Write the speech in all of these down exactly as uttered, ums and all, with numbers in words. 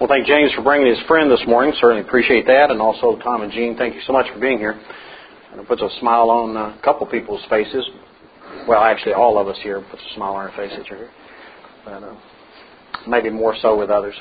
Well, thank James for bringing his friend this morning. Certainly appreciate that. And also Tom and Jean, thank you so much for being here. And it puts a smile on a couple people's faces. Well, actually all of us here puts a smile on our face that you're here. But uh, maybe more so with others.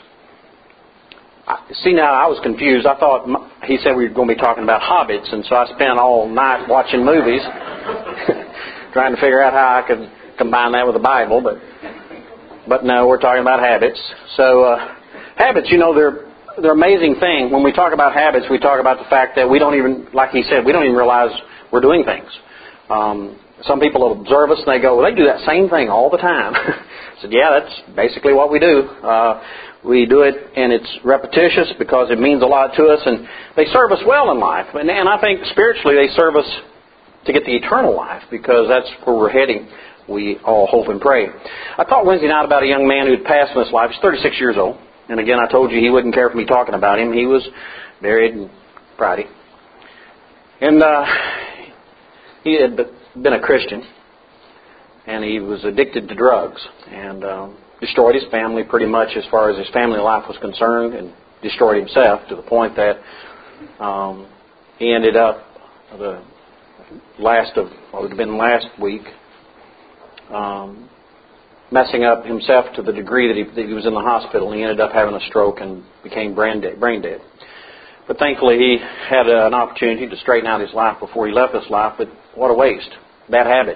I, see, now I was confused. I thought he said we were going to be talking about hobbits, and so I spent all night watching movies trying to figure out how I could combine that with the Bible. But but no, we're talking about habits. So uh, habits, you know, they're they're an amazing thing. When we talk about habits, we talk about the fact that we don't even, like he said, we don't even realize we're doing things. Um, some people will observe us and they go, well, they do that same thing all the time. I said, yeah, that's basically what we do. Uh, we do it, and it's repetitious because it means a lot to us, and they serve us well in life. And, and I think spiritually they serve us to get the eternal life, because that's where we're heading. We all hope and pray. I talked Wednesday night about a young man who had passed in this life. He's thirty-six years old. And again, I told you he wouldn't care for me talking about him. He was buried in Friday. And uh, he had been a Christian. And he was addicted to drugs. And um, destroyed his family pretty much as far as his family life was concerned. And destroyed himself to the point that um, he ended up, the last of, what would have been last week, um, messing up himself to the degree that he, that he was in the hospital. And he ended up having a stroke and became brain dead. Brain dead. But thankfully he had uh, an opportunity to straighten out his life before he left this life. But what a waste. Bad habit.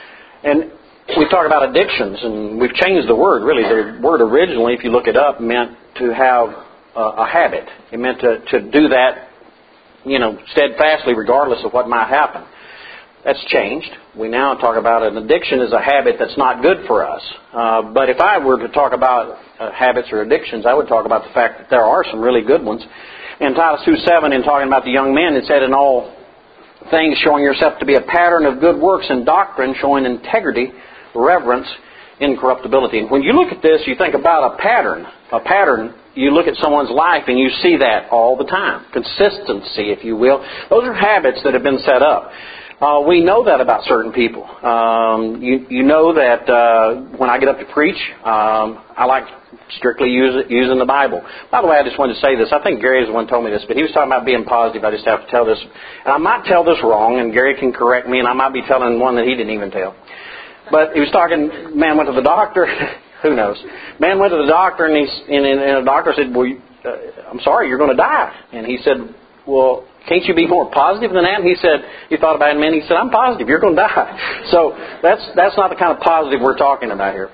And we talk about addictions, and we've changed the word, really. The word originally, if you look it up, meant to have a, a habit. It meant to, to do that, you know, steadfastly regardless of what might happen. That's changed. We now talk about an addiction as a habit that's not good for us. Uh, but if I were to talk about uh, habits or addictions, I would talk about the fact that there are some really good ones. In Titus two seven, in talking about the young men, it said, in all things showing yourself to be a pattern of good works and doctrine, showing integrity, reverence, incorruptibility. And when you look at this, you think about a pattern. A pattern, you look at someone's life and you see that all the time. Consistency, if you will. Those are habits that have been set up. Uh, we know that about certain people. Um, you, you know that uh, when I get up to preach, um, I like strictly use it, using the Bible. By the way, I just wanted to say this. I think Gary is the one who told me this, but he was talking about being positive. I just have to tell this. And I might tell this wrong, and Gary can correct me, and I might be telling one that he didn't even tell. But he was talking, man went to the doctor. Who knows? Man went to the doctor, and, he's, and, and the doctor said, well, uh, I'm sorry, you're going to die. And he said, well, can't you be more positive than that? And he said, he thought about it a minute. He said, I'm positive. You're going to die. So that's that's not the kind of positive we're talking about here.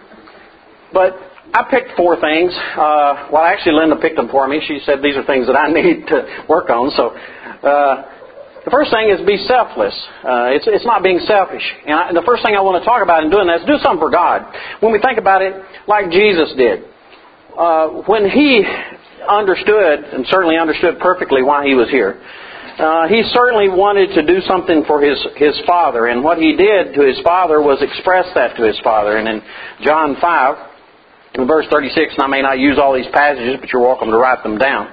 But I picked four things. Uh, well, actually, Linda picked them for me. She said these are things that I need to work on. So uh, the first thing is be selfless. Uh, it's it's not being selfish. And, I, and the first thing I want to talk about in doing that is do something for God. When we think about it, like Jesus did. Uh, when He understood, and certainly understood perfectly why He was here, Uh, he certainly wanted to do something for his, his Father. And what He did to His Father was express that to His Father. And in John five, in verse thirty-six, and I may not use all these passages, but you're welcome to write them down.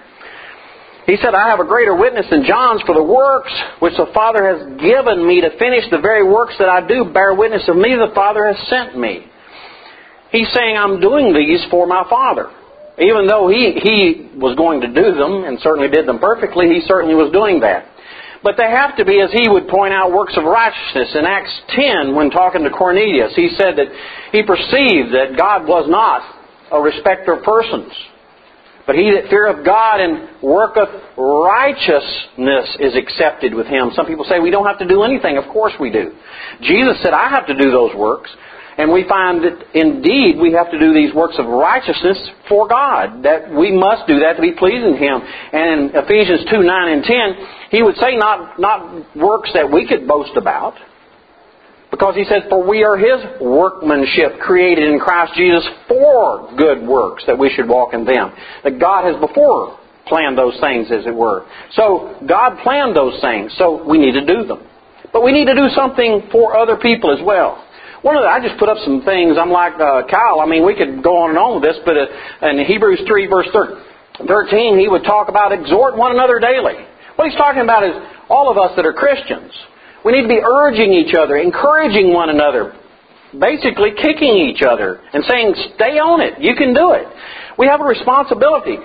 He said, I have a greater witness than John's, for the works which the Father has given me to finish, the very works that I do bear witness of me, the Father has sent me. He's saying, I'm doing these for my Father. Even though he, he was going to do them, and certainly did them perfectly, He certainly was doing that. But they have to be, as he would point out, works of righteousness. In Acts ten, when talking to Cornelius, he said that he perceived that God was not a respecter of persons. But he that feareth God and worketh righteousness is accepted with Him. Some people say we don't have to do anything. Of course we do. Jesus said, I have to do those works. And we find that indeed we have to do these works of righteousness for God. That we must do that to be pleasing to Him. And in Ephesians two, nine and ten, he would say not, not works that we could boast about. Because he says, for we are His workmanship, created in Christ Jesus for good works, that we should walk in them. That God has before planned those things, as it were. So God planned those things, so we need to do them. But we need to do something for other people as well. One of the, I just put up some things. I'm like uh, Kyle. I mean, we could go on and on with this, but uh, in Hebrews three, verse thirteen, he would talk about exhort one another daily. What he's talking about is all of us that are Christians. We need to be urging each other, encouraging one another, basically kicking each other and saying, stay on it. You can do it. We have a responsibility.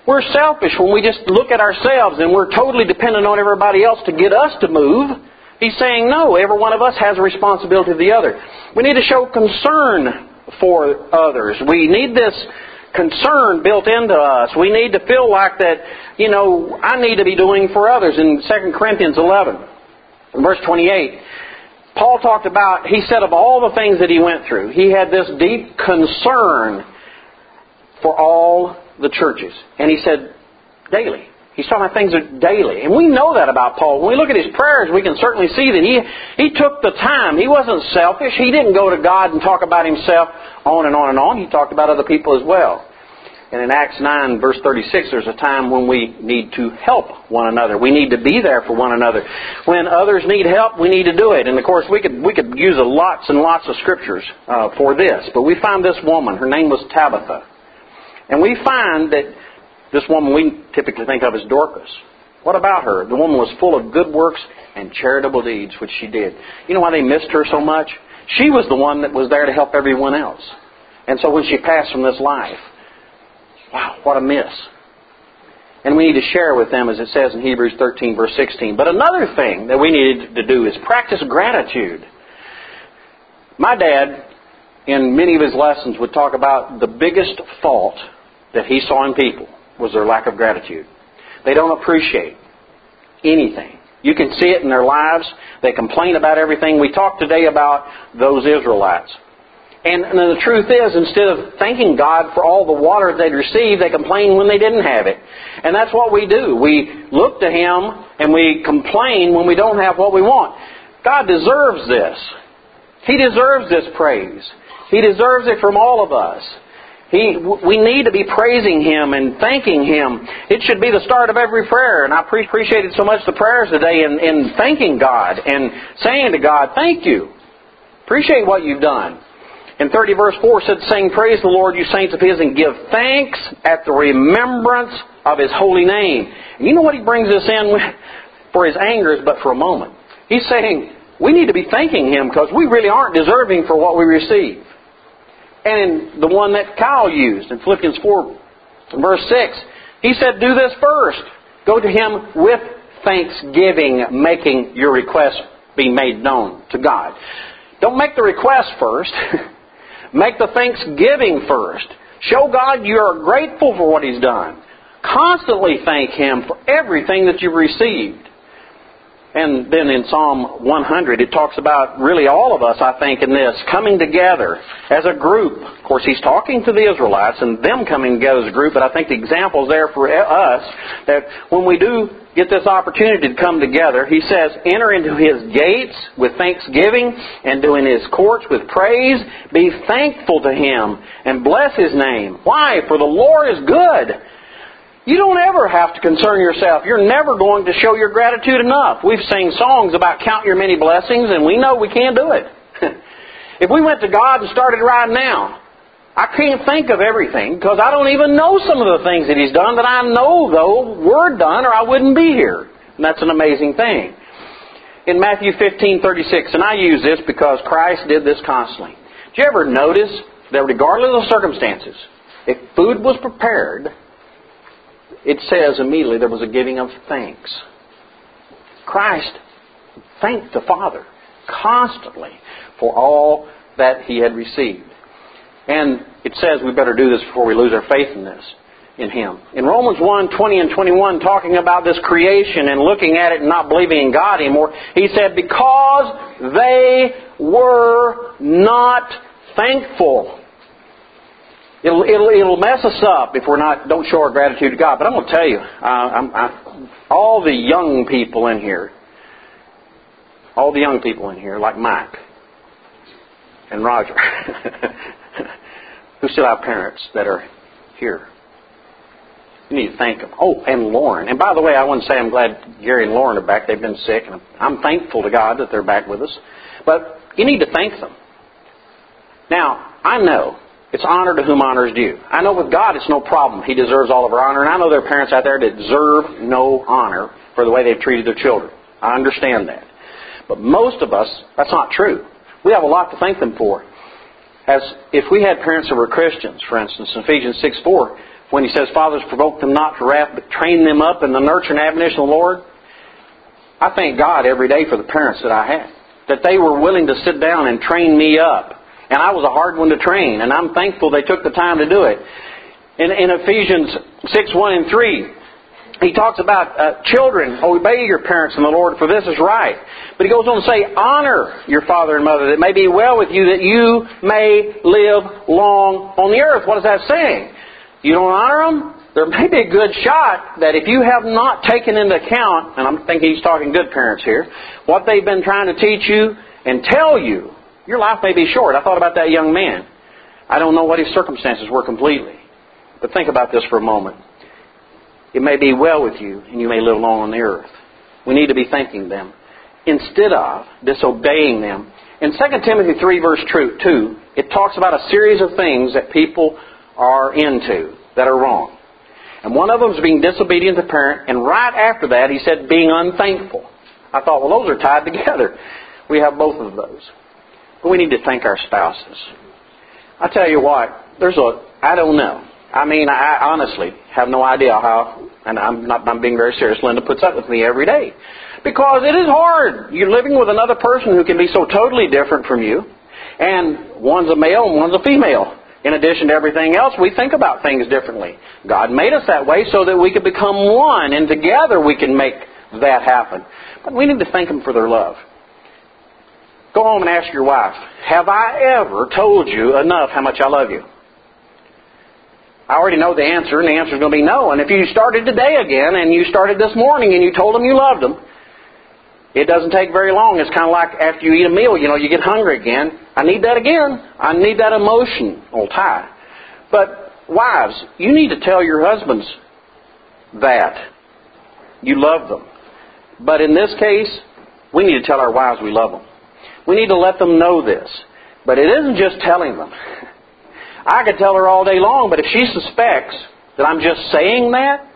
We're selfish when we just look at ourselves and we're totally dependent on everybody else to get us to move. He's saying, no, every one of us has a responsibility to the other. We need to show concern for others. We need this concern built into us. We need to feel like that, you know, I need to be doing for others. In Second Corinthians eleven, verse twenty-eight, Paul talked about, he said of all the things that he went through, he had this deep concern for all the churches. And he said, daily. He's talking about things that daily. And we know that about Paul. When we look at his prayers, we can certainly see that he, he took the time. He wasn't selfish. He didn't go to God and talk about himself on and on and on. He talked about other people as well. And in Acts nine, verse thirty-six, there's a time when we need to help one another. We need to be there for one another. When others need help, we need to do it. And of course, we could we could use lots and lots of scriptures uh, for this. But we found this woman. Her name was Tabitha. And we find that this woman we typically think of as Dorcas. What about her? The woman was full of good works and charitable deeds, which she did. You know why they missed her so much? She was the one that was there to help everyone else. And so when she passed from this life, wow, what a miss. And we need to share with them, as it says in Hebrews thirteen, verse sixteen. But another thing that we need to do is practice gratitude. My dad, in many of his lessons, would talk about the biggest fault that he saw in people was their lack of gratitude. They don't appreciate anything. You can see it in their lives. They complain about everything. We talked today about those Israelites. And, and the truth is, instead of thanking God for all the water they'd received, they complain when they didn't have it. And that's what we do. We look to Him and we complain when we don't have what we want. God deserves this. He deserves this praise. He deserves it from all of us. He, we need to be praising Him and thanking Him. It should be the start of every prayer. And I pre- appreciated so much the prayers today in, in thanking God and saying to God, thank you. Appreciate what you've done. In thirty verse four said, sing praise the Lord, you saints of His, and give thanks at the remembrance of His holy name. And you know what He brings us in with? For His anger is but for a moment. He's saying we need to be thanking Him because we really aren't deserving for what we receive. And in the one that Kyle used in Philippians four, verse six, he said, do this first. Go to Him with thanksgiving, making your request be made known to God. Don't make the request first. Make the thanksgiving first. Show God you are grateful for what He's done. Constantly thank Him for everything that you've received. And then in Psalm one hundred, it talks about really all of us, I think, in this, coming together as a group. Of course, He's talking to the Israelites and them coming together as a group, but I think the example is there for us that when we do get this opportunity to come together, He says, enter into His gates with thanksgiving and do in His courts with praise. Be thankful to Him and bless His name. Why? For the Lord is good. You don't ever have to concern yourself. You're never going to show your gratitude enough. We've sang songs about count your many blessings, and we know we can't do it. If we went to God and started right now, I can't think of everything because I don't even know some of the things that He's done that I know, though, were done or I wouldn't be here. And that's an amazing thing. In Matthew fifteen thirty-six, and I use this because Christ did this constantly. Did you ever notice that regardless of circumstances, if food was prepared, it says immediately there was a giving of thanks. Christ thanked the Father constantly for all that He had received. And it says we better do this before we lose our faith in this, in Him. In Romans one, twenty and twenty-one, talking about this creation and looking at it and not believing in God anymore, he said, because they were not thankful. It'll, it'll, it'll mess us up if we're not, don't show our gratitude to God. But I'm going to tell you, uh, I'm, I, all the young people in here, all the young people in here, like Mike and Roger, who still have parents that are here. You need to thank them. Oh, and Lauren. And by the way, I want to say I'm glad Gary and Lauren are back. They've been sick. And I'm thankful to God that they're back with us. But you need to thank them. Now, I know it's honor to whom honor is due. I know with God it's no problem. He deserves all of our honor. And I know there are parents out there that deserve no honor for the way they've treated their children. I understand that. But most of us, that's not true. We have a lot to thank them for. As if we had parents that were Christians, for instance, in Ephesians six four, when he says, fathers, provoke them not to wrath, but train them up in the nurture and admonition of the Lord. I thank God every day for the parents that I had, that they were willing to sit down and train me up. And I was a hard one to train, and I'm thankful they took the time to do it. In, in Ephesians six, one and three, he talks about uh, children, obey your parents in the Lord, for this is right. But he goes on to say, honor your father and mother, that it may be well with you, that you may live long on the earth. What is that saying? You don't honor them? There may be a good shot that if you have not taken into account, and I'm thinking he's talking good parents here, what they've been trying to teach you and tell you, your life may be short. I thought about that young man. I don't know what his circumstances were completely. But think about this for a moment. It may be well with you, and you may live long on the earth. We need to be thanking them instead of disobeying them. In Second Timothy three, verse two, it talks about a series of things that people are into that are wrong. And one of them is being disobedient to parent. And right after that, he said being unthankful. I thought, well, those are tied together. We have both of those. But we need to thank our spouses. I tell you what, there's a, I don't know. I mean, I honestly have no idea how, and I'm not, I'm being very serious, Linda puts up with me every day. Because it is hard. You're living with another person who can be so totally different from you. And one's a male and one's a female. In addition to everything else, we think about things differently. God made us that way so that we could become one, and together we can make that happen. But we need to thank them for their love. Go home and ask your wife, have I ever told you enough how much I love you? I already know the answer, and the answer is going to be no. And if you started today again, and you started this morning, and you told them you loved them, it doesn't take very long. It's kind of like after you eat a meal, you know, you get hungry again. I need that again. I need that emotional tie. But wives, you need to tell your husbands that you love them. But in this case, we need to tell our wives we love them. We need to let them know this. But it isn't just telling them. I could tell her all day long, but if she suspects that I'm just saying that,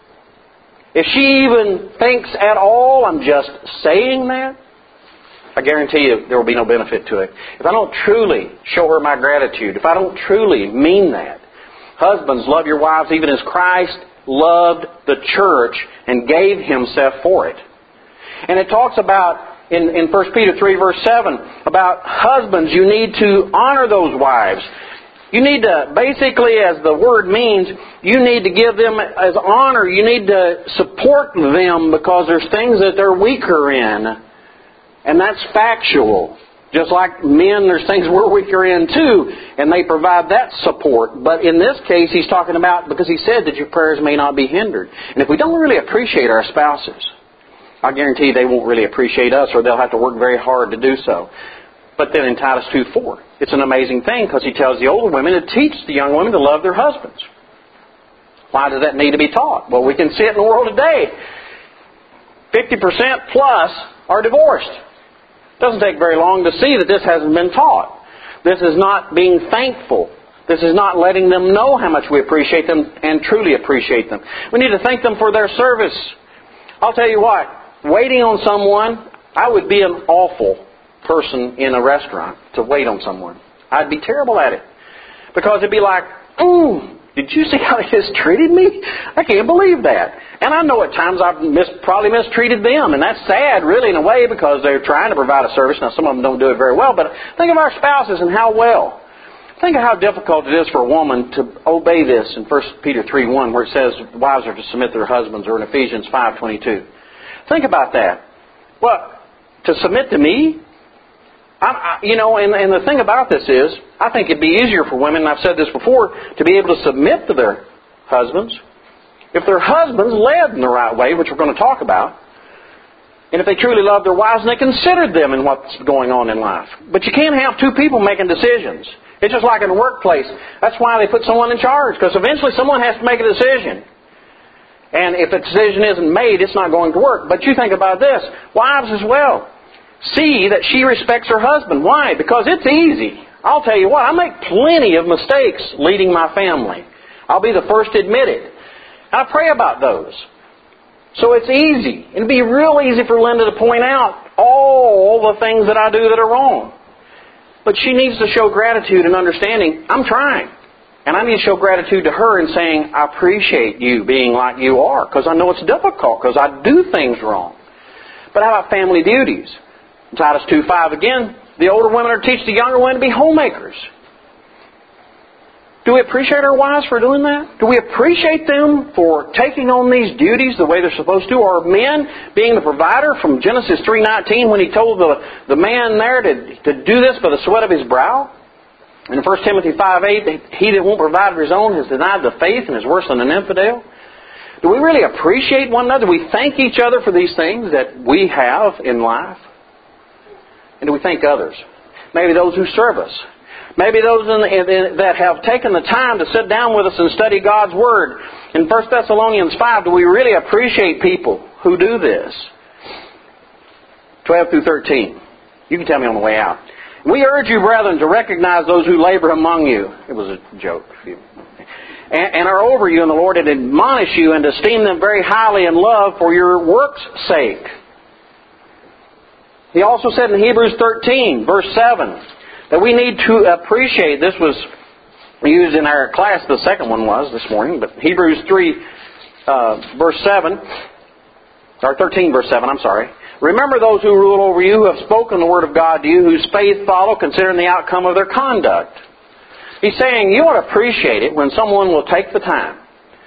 if she even thinks at all I'm just saying that, I guarantee you there will be no benefit to it. If I don't truly show her my gratitude, if I don't truly mean that, husbands, love your wives even as Christ loved the church and gave Himself for it. And it talks about, in, in First Peter three, verse seven, about husbands, you need to honor those wives. You need to, basically, as the word means, you need to give them as honor. You need to support them because there's things that they're weaker in. And that's factual. Just like men, there's things we're weaker in too. And they provide that support. But in this case, he's talking about, because he said that your prayers may not be hindered. And if we don't really appreciate our spouses, I guarantee they won't really appreciate us, or they'll have to work very hard to do so. But then in Titus two four, it's an amazing thing because he tells the older women to teach the young women to love their husbands. Why does that need to be taught? Well, we can see it in the world today. fifty percent plus are divorced. It doesn't take very long to see that this hasn't been taught. This is not being thankful. This is not letting them know how much we appreciate them and truly appreciate them. We need to thank them for their service. I'll tell you what, waiting on someone, I would be an awful person in a restaurant to wait on someone. I'd be terrible at it. Because it'd be like, ooh, did you see how he has treated me? I can't believe that. And I know at times I've mis- probably mistreated them. And that's sad, really, in a way, because they're trying to provide a service. Now, some of them don't do it very well. But think of our spouses and how well. Think of how difficult it is for a woman to obey this in First Peter three one, where it says wives are to submit to their husbands, or in Ephesians five twenty-two. Think about that. Well, to submit to me? I, I, you know, and, and the thing about this is, I think it'd be easier for women, and I've said this before, to be able to submit to their husbands if their husbands led in the right way, which we're going to talk about, and if they truly love their wives and they considered them in what's going on in life. But you can't have two people making decisions. It's just like in the workplace. That's why they put someone in charge, because eventually someone has to make a decision. And if a decision isn't made, it's not going to work. But you think about this. Wives as well. See that she respects her husband. Why? Because it's easy. I'll tell you what, I make plenty of mistakes leading my family. I'll be the first to admit it. And I pray about those. So it's easy. It'd be real easy for Linda to point out all the things that I do that are wrong. But she needs to show gratitude and understanding. I'm trying. And I need to show gratitude to her in saying, I appreciate you being like you are, because I know it's difficult, because I do things wrong. But how about family duties? Titus two five again, the older women are to teach the younger women to be homemakers. Do we appreciate our wives for doing that? Do we appreciate them for taking on these duties the way they're supposed to? Or men being the provider from Genesis three nineteen when he told the, the man there to, to do this by the sweat of his brow? In First Timothy five eight, he that won't provide for his own has denied the faith and is worse than an infidel. Do we really appreciate one another? Do we thank each other for these things that we have in life? And do we thank others? Maybe those who serve us. Maybe those in the, in, that have taken the time to sit down with us and study God's Word. In First Thessalonians five, do we really appreciate people who do this? twelve through thirteen. You can tell me on the way out. We urge you, brethren, to recognize those who labor among you. It was a joke. And, and are over you in the Lord, and admonish you and esteem them very highly in love for your work's sake. He also said in Hebrews thirteen, verse seven, that we need to appreciate, this was used in our class, the second one was this morning, but Hebrews three, uh, verse seven, or thirteen, verse seven, I'm sorry. Remember those who rule over you, who have spoken the word of God to you, whose faith follow, considering the outcome of their conduct. He's saying you ought to appreciate it when someone will take the time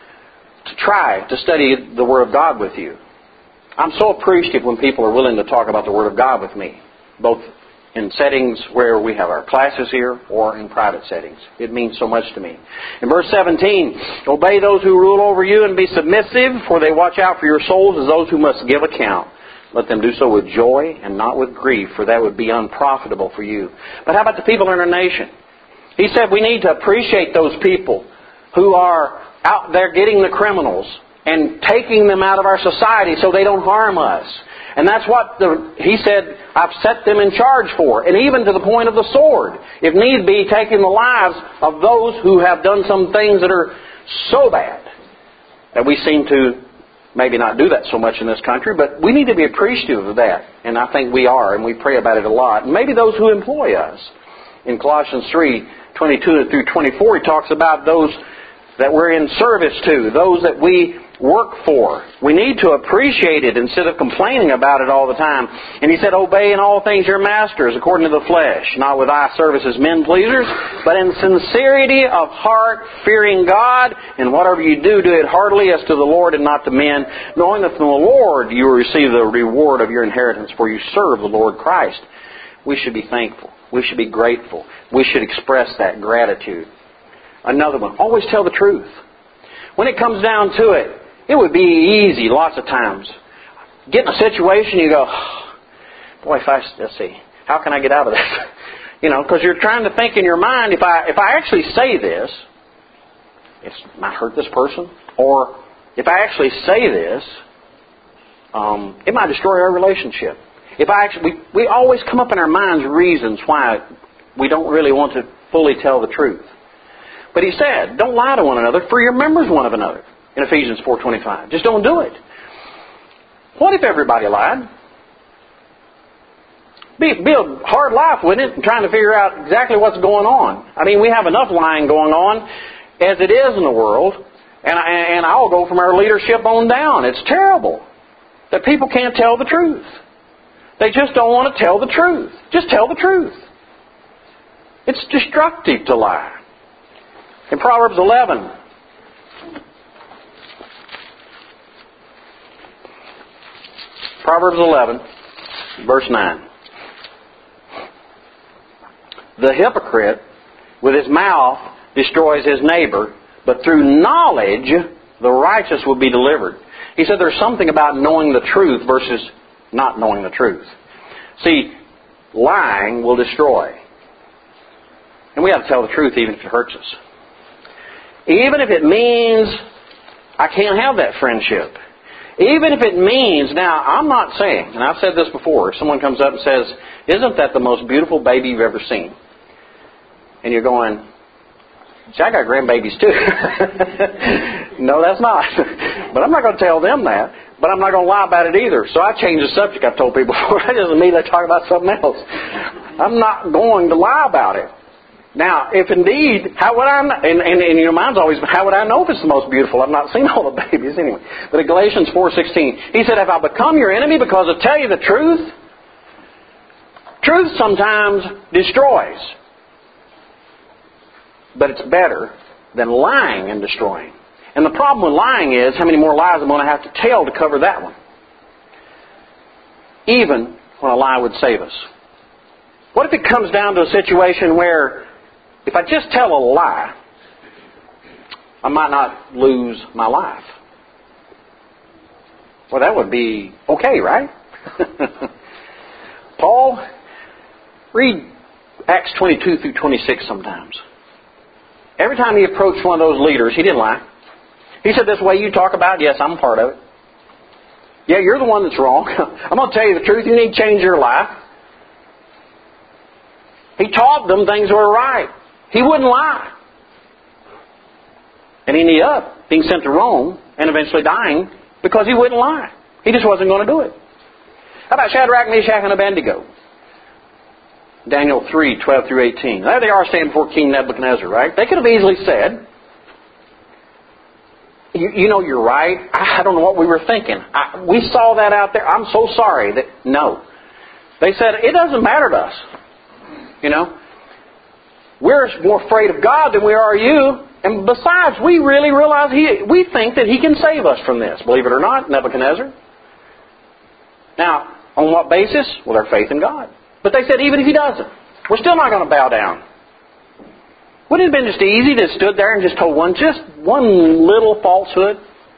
to try to study the Word of God with you. I'm so appreciative when people are willing to talk about the Word of God with me, both in settings where we have our classes here or in private settings. It means so much to me. In verse seventeen, obey those who rule over you and be submissive, for they watch out for your souls as those who must give account. Let them do so with joy and not with grief, for that would be unprofitable for you. But how about the people in our nation? He said we need to appreciate those people who are out there getting the criminals and taking them out of our society so they don't harm us. And that's what the, he said, I've set them in charge for. And even to the point of the sword. If need be, taking the lives of those who have done some things that are so bad that we seem to maybe not do that so much in this country, but we need to be appreciative of that. And I think we are, and we pray about it a lot. And maybe those who employ us. In Colossians three, twenty-two through twenty-four, he talks about those that we're in service to, those that we work for. We need to appreciate it instead of complaining about it all the time. And he said, obey in all things your masters according to the flesh, not with eye service as men pleasers, but in sincerity of heart, fearing God, and whatever you do, do it heartily as to the Lord and not to men, knowing that from the Lord you will receive the reward of your inheritance, for you serve the Lord Christ. We should be thankful. We should be grateful. We should express that gratitude. Another one, always tell the truth. When it comes down to it, it would be easy lots of times. Get in a situation, you go, oh, boy, if I, let's see, how can I get out of this? You know, because you're trying to think in your mind, if I if I actually say this, it might hurt this person. Or if I actually say this, um, it might destroy our relationship. If I actually, we, we always come up in our minds reasons why we don't really want to fully tell the truth. But he said, don't lie to one another, for you're members one of another. In Ephesians four twenty-five. Just don't do it. What if everybody lied? Be, be a hard life, wouldn't it? Trying to figure out exactly what's going on. I mean, we have enough lying going on as it is in the world. And, I, and I'll go from our leadership on down. It's terrible that people can't tell the truth. They just don't want to tell the truth. Just tell the truth. It's destructive to lie. In Proverbs eleven, Proverbs eleven, verse nine. The hypocrite with his mouth destroys his neighbor, but through knowledge the righteous will be delivered. He said there's something about knowing the truth versus not knowing the truth. See, lying will destroy. And we have to tell the truth even if it hurts us. Even if it means I can't have that friendship. Even if it means, now I'm not saying, and I've said this before, if someone comes up and says, isn't that the most beautiful baby you've ever seen? And you're going, see, I got grandbabies too. No, that's not. But I'm not going to tell them that. But I'm not going to lie about it either. So I changed the subject. I've told people before. That doesn't mean they talk about something else. I'm not going to lie about it. Now, if indeed, how would I know? And, and, and your mind's always, how would I know if it's the most beautiful? I've not seen all the babies anyway. But in Galatians four sixteen, he said, have I become your enemy because I tell you the truth? Truth sometimes destroys. But it's better than lying and destroying. And the problem with lying is how many more lies I'm going to have to tell to cover that one. Even when a lie would save us. What if it comes down to a situation where if I just tell a lie, I might not lose my life? Well, that would be okay, right? Paul, read Acts twenty-two through twenty-six sometimes. Every time he approached one of those leaders, he didn't lie. He said, this way you talk about, yes, I'm part of it. Yeah, you're the one that's wrong. I'm going to tell you the truth. You need to change your life. He taught them things were right. He wouldn't lie. And he ended up being sent to Rome and eventually dying because he wouldn't lie. He just wasn't going to do it. How about Shadrach, Meshach, and Abednego? Daniel three, twelve through eighteen. There they are standing before King Nebuchadnezzar, right? They could have easily said, You, you know, you're right. I don't know what we were thinking. I, we saw that out there. I'm so sorry. That No. They said, it doesn't matter to us. You know, we're more afraid of God than we are you. And besides, we really realize He, we think that He can save us from this. Believe it or not, Nebuchadnezzar. Now, on what basis? Well, their faith in God. But they said, even if He doesn't, we're still not going to bow down. Wouldn't it have been just easy to stood there and just told one, just one little falsehood?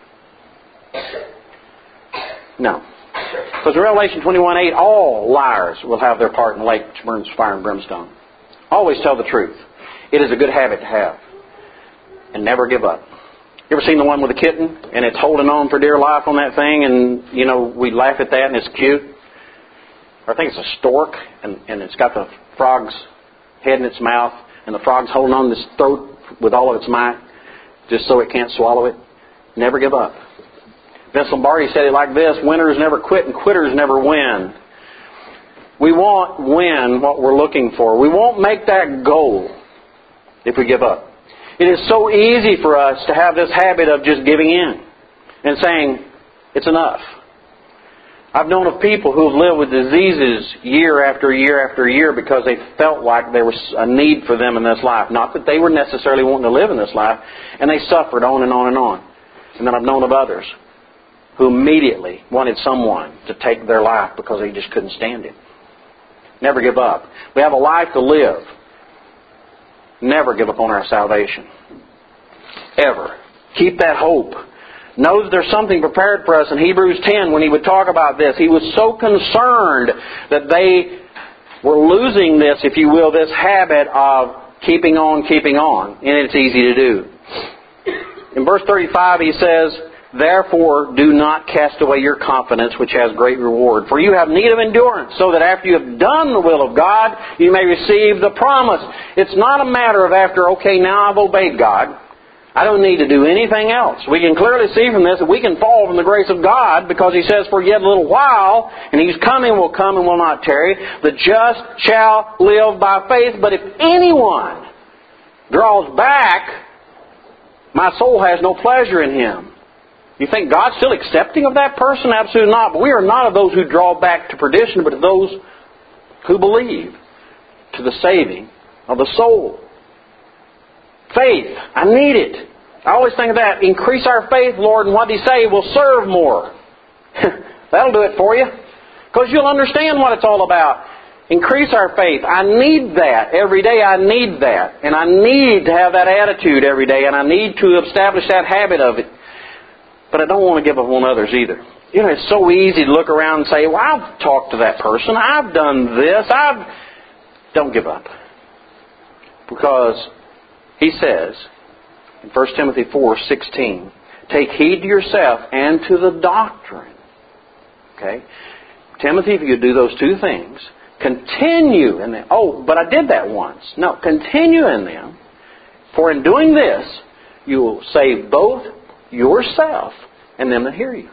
No. Because in Revelation twenty-one eight, all liars will have their part in the lake which burns fire and brimstone. Always tell the truth. It is a good habit to have. And never give up. You ever seen the one with the kitten? And it's holding on for dear life on that thing, and, you know, we laugh at that and it's cute. Or I think it's a stork, and, and it's got the frog's head in its mouth. And the frog's holding on to its throat with all of its might, just so it can't swallow it. Never give up. Vince Lombardi said it like this: winners never quit and quitters never win. We won't win what we're looking for. We won't make that goal if we give up. It is so easy for us to have this habit of just giving in and saying, it's enough. I've known of people who have lived with diseases year after year after year because they felt like there was a need for them in this life. Not that they were necessarily wanting to live in this life. And they suffered on and on and on. And then I've known of others who immediately wanted someone to take their life because they just couldn't stand it. Never give up. We have a life to live. Never give up on our salvation. Ever. Keep that hope. Knows there's something prepared for us in Hebrews ten when he would talk about this. He was so concerned that they were losing this, if you will, this habit of keeping on, keeping on. And it's easy to do. In verse thirty-five he says, therefore do not cast away your confidence, which has great reward. For you have need of endurance, so that after you have done the will of God, you may receive the promise. It's not a matter of after, okay, now I've obeyed God, I don't need to do anything else. We can clearly see from this that we can fall from the grace of God because He says, for yet a little while, and He's coming, will come and will not tarry. The just shall live by faith. But if anyone draws back, my soul has no pleasure in him. You think God's still accepting of that person? Absolutely not. But we are not of those who draw back to perdition, but of those who believe to the saving of the soul. Faith. I need it. I always think of that. Increase our faith, Lord, and what He say? We'll serve more. That'll do it for you. Because you'll understand what it's all about. Increase our faith. I need that. Every day I need that. And I need to have that attitude every day. And I need to establish that habit of it. But I don't want to give up on others either. You know, it's so easy to look around and say, well, I've talked to that person. I've done this. I've... Don't give up. Because he says in First Timothy four sixteen, take heed to yourself and to the doctrine. Okay? Timothy, if you do those two things, continue in them. Oh, but I did that once. No, continue in them. For in doing this, you will save both yourself and them that hear you.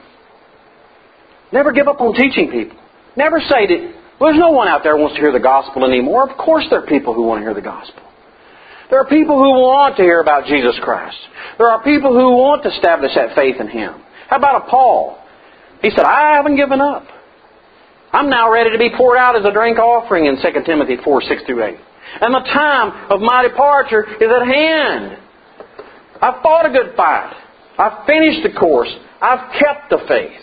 Never give up on teaching people. Never say that, well, there's no one out there who wants to hear the gospel anymore. Of course there are people who want to hear the gospel. There are people who want to hear about Jesus Christ. There are people who want to establish that faith in Him. How about a Paul? He said, I haven't given up. I'm now ready to be poured out as a drink offering in Second Timothy four, six through eight. And the time of my departure is at hand. I've fought a good fight. I've finished the course. I've kept the faith.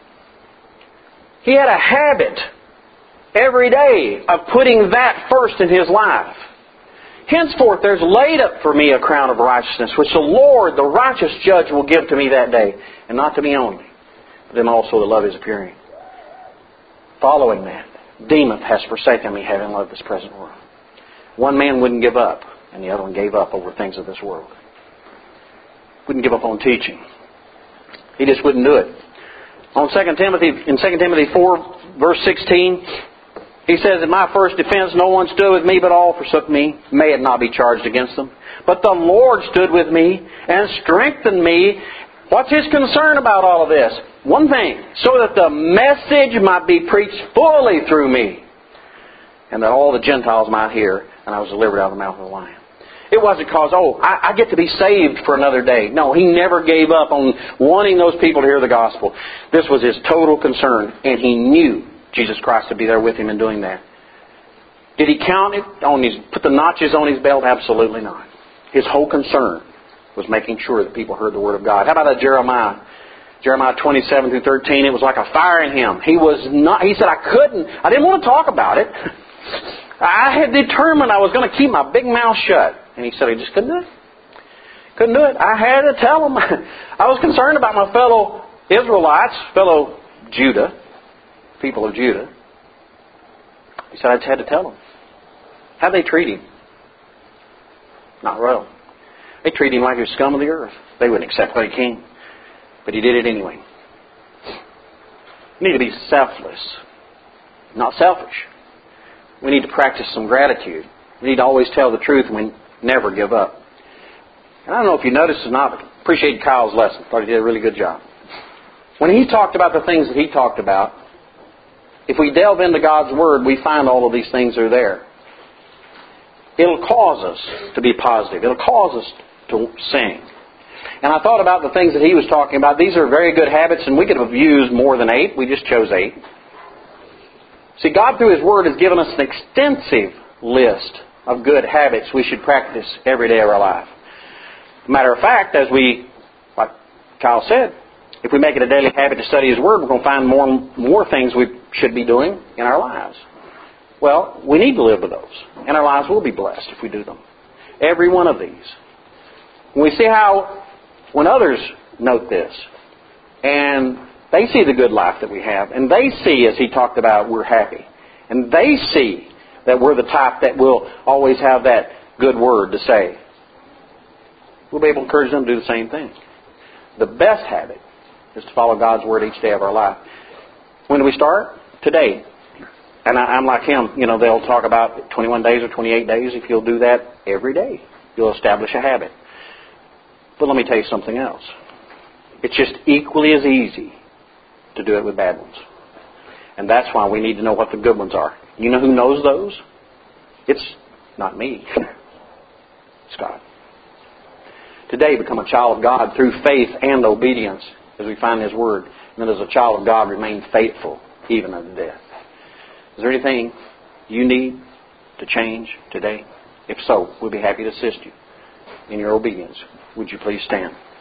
He had a habit every day of putting that first in his life. Henceforth there's laid up for me a crown of righteousness, which the Lord, the righteous judge, will give to me that day, and not to me only, but then also the love is appearing. Following that, Demas has forsaken me, having loved this present world. One man wouldn't give up, and the other one gave up over things of this world. Wouldn't give up on teaching. He just wouldn't do it. On Second Timothy, in Second Timothy four, verse sixteen, he says, in my first defense no one stood with me, but all forsook me. May it not be charged against them. But the Lord stood with me and strengthened me. What's His concern about all of this? One thing, so that the message might be preached fully through me, and that all the Gentiles might hear, and I was delivered out of the mouth of the lion. It wasn't because, oh, I, I get to be saved for another day. No, He never gave up on wanting those people to hear the gospel. This was His total concern, and He knew Jesus Christ to be there with Him in doing that. Did He count it on His, put the notches on His belt? Absolutely not. His whole concern was making sure that people heard the Word of God. How about that Jeremiah? Jeremiah twenty-seven through thirteen, it was like a fire in him. He was not, he said, I couldn't, I didn't want to talk about it. I had determined I was going to keep my big mouth shut. And he said, I just couldn't do it. Couldn't do it. I had to tell them. I was concerned about my fellow Israelites, fellow Judah, people of Judah. He said, I just had to tell them. How'd they treat him? Not well. They treated him like he was scum of the earth. They wouldn't accept what he came. But he did it anyway. We need to be selfless, not selfish. We need to practice some gratitude. We need to always tell the truth and we never give up. And I don't know if you noticed or not, but appreciate Kyle's lesson. Thought he did a really good job. When he talked about the things that he talked about, if we delve into God's Word, we find all of these things are there. It'll cause us to be positive. It'll cause us to sing. And I thought about the things that he was talking about. These are very good habits, and we could have used more than eight. We just chose eight. See, God through His Word has given us an extensive list of good habits we should practice every day of our life. Matter of fact, as we, like Kyle said, if we make it a daily habit to study His Word, we're going to find more and more things we should be doing in our lives. Well, we need to live with those, and our lives will be blessed if we do them. Every one of these. When we see how, when others note this, and they see the good life that we have, and they see, as he talked about, we're happy, and they see that we're the type that will always have that good word to say, we'll be able to encourage them to do the same thing. The best habit is to follow God's Word each day of our life. When do we start? Today. And I, I'm like him. You know, they'll talk about twenty-one days or twenty-eight days. If you'll do that every day, you'll establish a habit. But let me tell you something else. It's just equally as easy to do it with bad ones. And that's why we need to know what the good ones are. You know who knows those? It's not me. It's God. Today, become a child of God through faith and obedience as we find His Word. And then as a child of God, remain faithful even unto death. Is there anything you need to change today? If so, we'll be happy to assist you in your obedience. Would you please stand?